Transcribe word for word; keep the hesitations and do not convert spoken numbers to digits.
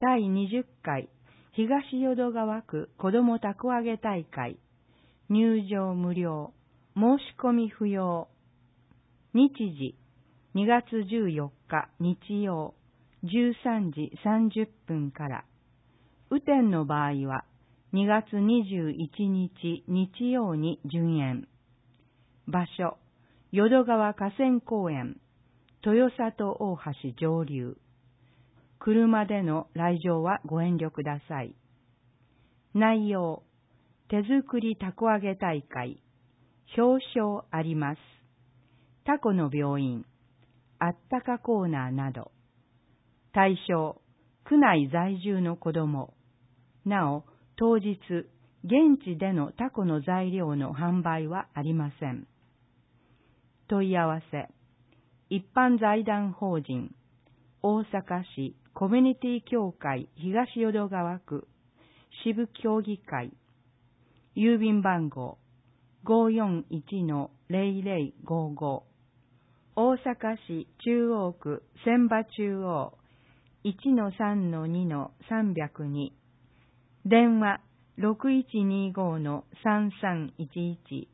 だいにじゅっかい東淀川区子どもたこ揚げ大会、入場無料、申し込み不要。日時、にがつじゅうよっか日曜、じゅうさんじさんじゅっぷんから。雨天の場合は、にがつにじゅういちにち日曜に順延。場所、淀川河川公園、豊里大橋上流。車での来場はご遠慮ください。内容、手作りたこ揚げ大会、表彰あります。タコの病院、あったかコーナーなど。対象、区内在住の子ども。なお、当日、現地でのタコの材料の販売はありません。問い合わせ、一般財団法人、大阪市コミュニティ協会東淀川区支部協議会、郵便番号 ごーよんいちのぜろぜろごーごー、大阪市中央区千葉中央 いちのさんのにのさんびゃくに、電話 ろくいちにごのさんさんいちいち